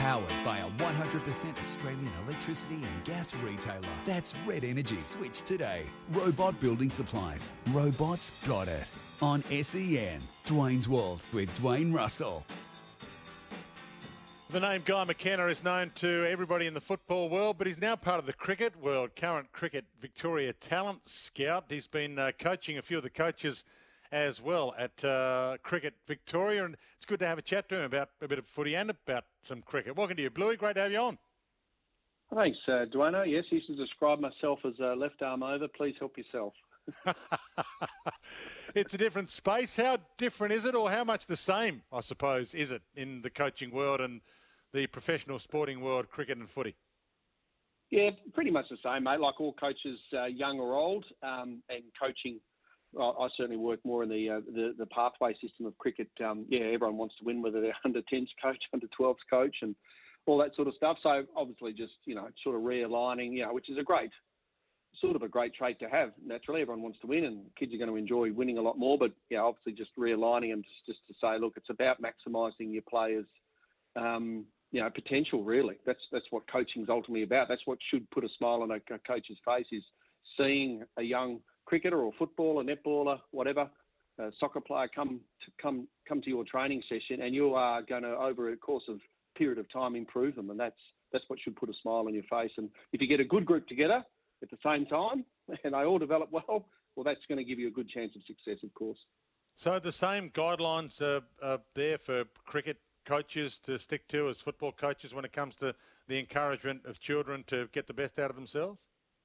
Powered by a 100% Australian electricity and gas retailer. That's Red Energy. Switch today. Robot Building Supplies. Robots got it. On SEN. Dwayne's World with Dwayne Russell. The name Guy McKenna is known to everybody in the football world, but he's now part of the cricket world, current Cricket Victoria talent scout. He's been coaching a few of the coaches as well at Cricket Victoria, and it's good to have a chat to him about a bit of footy and about some cricket. Welcome to you, Bluey. Great to have you on. Thanks, Dwayne. Yes, I used to describe myself as left arm over. Please help yourself. It's a different space. How different is it, or how much the same, I suppose, is it in the coaching world and the professional sporting world, cricket and footy? Yeah, pretty much the same, mate. Like all coaches, young or old, and coaching. I certainly work more in the pathway system of cricket. Everyone wants to win, whether they're under 10s coach, under 12s coach, and all that sort of stuff. So obviously, just sort of realigning, which is a great trait to have. Naturally, everyone wants to win, and kids are going to enjoy winning a lot more. But obviously, just realigning them just to say, look, it's about maximising your players' potential. Really, that's what coaching's ultimately about. That's what should put a smile on a coach's face, is seeing a young cricketer or footballer, netballer, whatever, soccer player come to your training session, and you are going to, over a course of period of time, improve them, and that's what should put a smile on your face. And if you get a good group together at the same time and they all develop well, that's going to give you a good chance of success, of course. So the same guidelines are there for cricket coaches to stick to as football coaches when it comes to the encouragement of children to get the best out of themselves?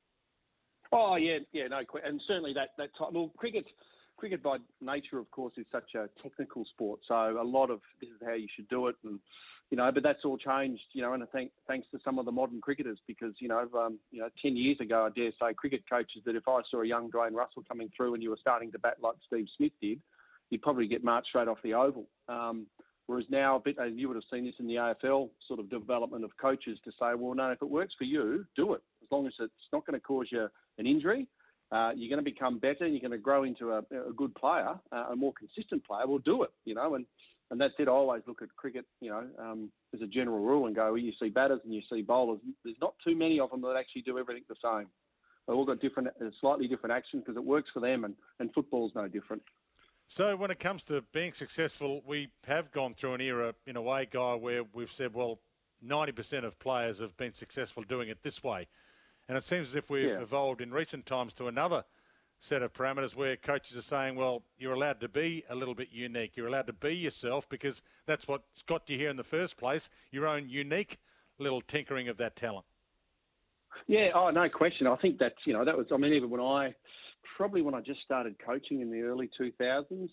Oh, yeah, no question. And certainly that type. Well, cricket by nature, of course, is such a technical sport. So a lot of this is how you should do it, and but that's all changed. And I think thanks to some of the modern cricketers, because 10 years ago, I dare say, cricket coaches, that if I saw a young Dwayne Russell coming through and you were starting to bat like Steve Smith did, you'd probably get marched straight off the oval. Whereas now, you would have seen this in the AFL sort of development of coaches to say, well, no, if it works for you, do it. As long as it's not going to cause you an injury, you're going to become better and you're going to grow into a good player, a more consistent player, well, do it, and that's it. I always look at cricket, as a general rule and go, well, you see batters and you see bowlers. There's not too many of them that actually do everything the same. They've all got slightly different actions because it works for them, and football's no different. So when it comes to being successful, we have gone through an era, in a way, Guy, where we've said, well, 90% of players have been successful doing it this way. And it seems as if we've evolved in recent times to another set of parameters where coaches are saying, well, you're allowed to be a little bit unique. You're allowed to be yourself, because that's what's got you here in the first place, your own unique little tinkering of that talent. Yeah, no question. I think that's, that was, even when I just started coaching in the early 2000s,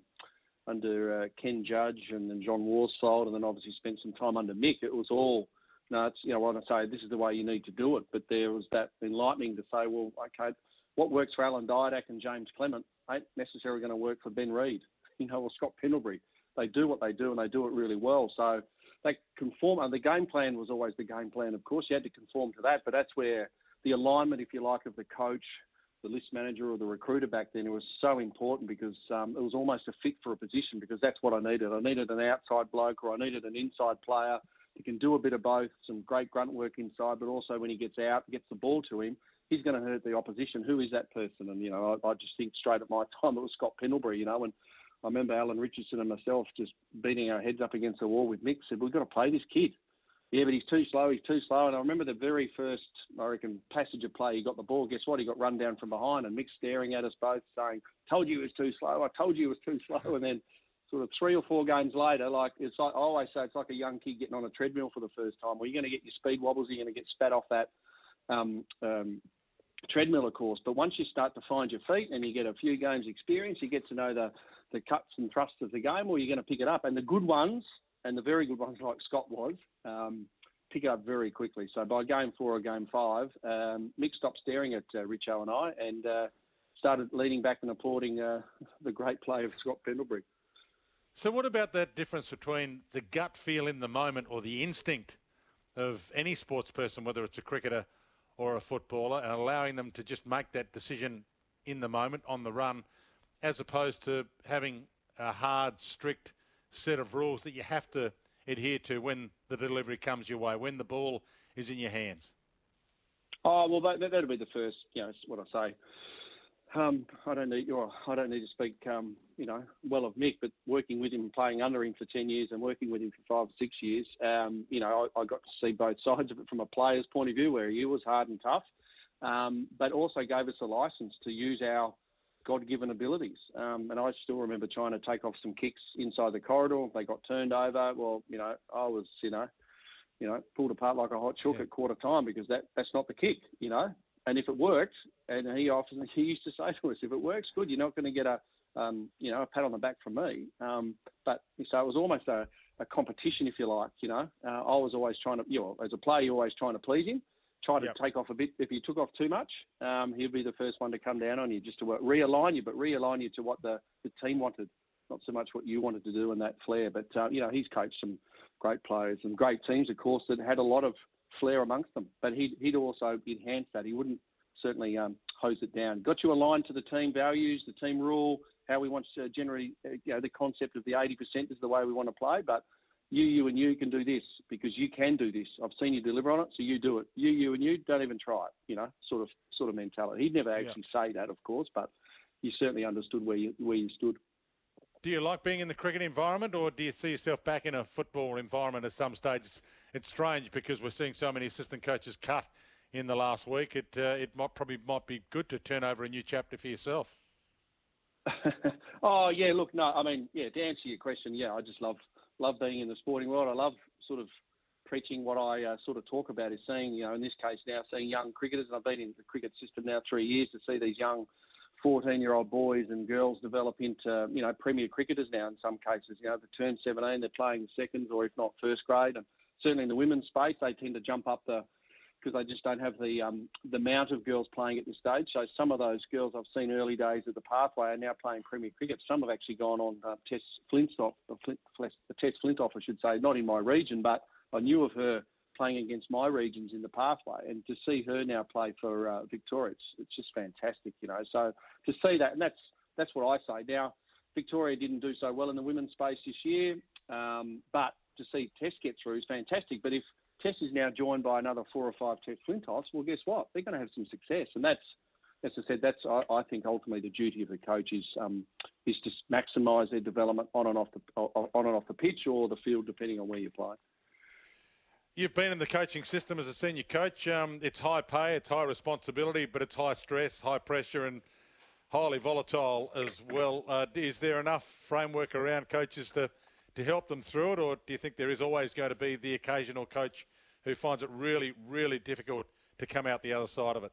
under Ken Judge and then John Worsfold, and then obviously spent some time under Mick, it was all, it's, when I say this is the way you need to do it, but there was that enlightening to say, well, okay, what works for Alan Didak and James Clement ain't necessarily going to work for Ben Reid, or Scott Pendlebury. They do what they do, and they do it really well. So they conform, and the game plan was always the game plan, of course. You had to conform to that, but that's where the alignment, if you like, of the coach, the list manager or the recruiter back then, it was so important, because it was almost a fit for a position, because that's what I needed. I needed an outside bloke, or I needed an inside player who can do a bit of both, some great grunt work inside, but also when he gets out, gets the ball to him, he's going to hurt the opposition. Who is that person? And, I just think straight at my time it was Scott Pendlebury, and I remember Alan Richardson and myself just beating our heads up against the wall with Mick, said, we've got to play this kid. Yeah, but he's too slow. And I remember the very first, passage of play, he got the ball. Guess what? He got run down from behind, and Mick's staring at us both saying, told you he was too slow. I told you he was too slow. And then sort of 3 or 4 games later, I always say it's like a young kid getting on a treadmill for the first time. Well, you're going to get your speed wobbles. You're going to get spat off that treadmill, of course. But once you start to find your feet and you get a few games experience, you get to know the cuts and thrusts of the game, or you're going to pick it up. And the good ones, and the very good ones like Scott was, pick it up very quickly. So by game 4 or game 5, Mick stopped staring at Richo and I, and started leaning back and applauding the great play of Scott Pendlebury. So what about that difference between the gut feel in the moment, or the instinct of any sports person, whether it's a cricketer or a footballer, and allowing them to just make that decision in the moment, on the run, as opposed to having a hard, strict set of rules that you have to adhere to when the delivery comes your way, when the ball is in your hands? Oh, well, that'll be the first, what I say. I don't need to speak, well of Mick, but working with him, playing under him for 10 years and working with him for 5 or 6 years, I got to see both sides of it from a player's point of view, where he was hard and tough, but also gave us a license to use our God-given abilities. And I still remember trying to take off some kicks inside the corridor. They got turned over. Well, I was, pulled apart like a hot chook at quarter time, because that's not the kick, And if it worked, and he used to say to us, if it works, good. You're not going to get a pat on the back from me. But so it was almost a competition, if you like. I was always trying to, as a player, you're always trying to please him. Try to take off a bit. If he took off too much, he'd be the first one to come down on you, just to realign you, but realign you to what the team wanted, not so much what you wanted to do in that flair. But, he's coached some great players and great teams, of course, that had a lot of flair amongst them. But he'd also enhance that. He wouldn't certainly hose it down. Got you aligned to the team values, the team rule, how we want to generally, the concept of the 80% is the way we want to play. But you and you can do this because you can do this. I've seen you deliver on it, so you do it. You and you don't even try it, sort of mentality. He'd never actually say that, of course, but you certainly understood where you stood. Do you like being in the cricket environment, or do you see yourself back in a football environment at some stage? It's strange because we're seeing so many assistant coaches cut in the last week. It might be good to turn over a new chapter for yourself. Oh, yeah, look, no, I mean, to answer your question, I just love being in the sporting world. I love sort of preaching what I sort of talk about, is seeing, in this case now, seeing young cricketers, and I've been in the cricket system now 3 years, to see these young 14-year-old boys and girls develop into, premier cricketers now in some cases. They turn 17, they're playing seconds or if not first grade. And certainly in the women's space, they tend to jump up because they just don't have the amount of girls playing at this stage. So some of those girls I've seen early days at the pathway are now playing premier cricket. Some have actually gone on Tess Flintoff, I should say, not in my region, but I knew of her playing against my regions in the pathway, and to see her now play for Victoria, it's just fantastic, So to see that, and that's what I say. Now, Victoria didn't do so well in the women's space this year, but to see Tess get through is fantastic. But if Tess is now joined by another 4 or 5 Tess Flintoffs, well, guess what? They're going to have some success, and that's, as I said, I think ultimately the duty of the coach is to maximise their development on and off the pitch or the field, depending on where you play. You've been in the coaching system as a senior coach. It's high pay, it's high responsibility, but it's high stress, high pressure, and highly volatile as well. Is there enough framework around coaches to help them through it, or do you think there is always going to be the occasional coach who finds it really, really difficult to come out the other side of it?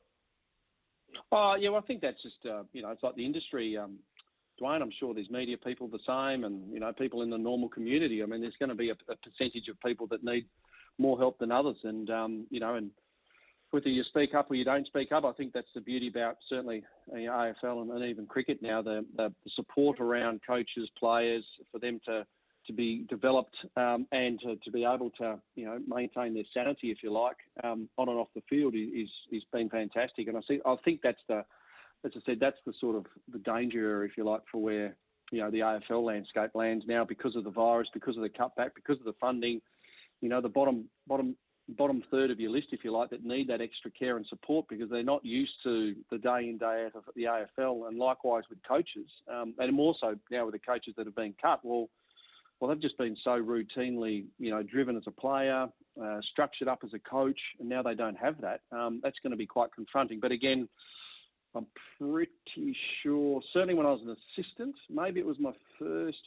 Oh, yeah, well, I think that's just, it's like the industry. Dwayne, I'm sure there's media people the same, and, people in the normal community. I mean, there's going to be a percentage of people that need more help than others, and and whether you speak up or you don't speak up, I think that's the beauty about certainly AFL and even cricket now, the support around coaches, players, for them to be developed and to be able to maintain their sanity, if you like, on and off the field is been fantastic. And I think that's as I said, that's the sort of the danger, if you like, for where the AFL landscape lands now, because of the virus, because of the cutback, because of the funding. The bottom third of your list, if you like, that need that extra care and support because they're not used to the day in, day out of the AFL, and likewise with coaches. And more so now with the coaches that have been cut. Well, they've just been so routinely, driven as a player, structured up as a coach, and now they don't have that. That's going to be quite confronting. But again, I'm pretty sure, certainly when I was an assistant, maybe it was my first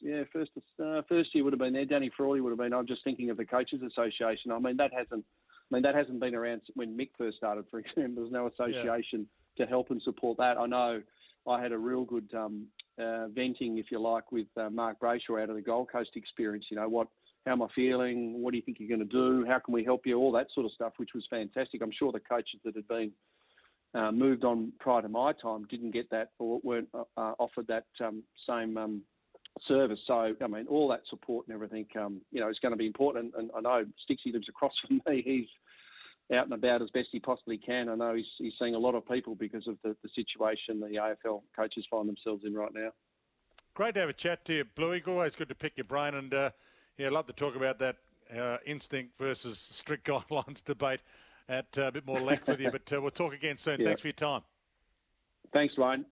year would have been there. Danny Frawley would have been. I'm just thinking of the Coaches Association. That hasn't been around when Mick first started, for example. There's no association to help and support that. I know I had a real good venting, if you like, with Mark Brayshaw out of the Gold Coast experience. How am I feeling? What do you think you're going to do? How can we help you? All that sort of stuff, which was fantastic. I'm sure the coaches that had been moved on prior to my time didn't get that or weren't offered that same service. So, all that support and everything, is going to be important. And I know Stixie lives across from me. He's out and about as best he possibly can. I know he's seeing a lot of people because of the situation the AFL coaches find themselves in right now. Great to have a chat to you, Bluey. Always good to pick your brain. And Yeah, I'd love to talk about that instinct versus strict guidelines debate at a bit more length with you, but we'll talk again soon. Yeah. Thanks for your time. Thanks, Ryan.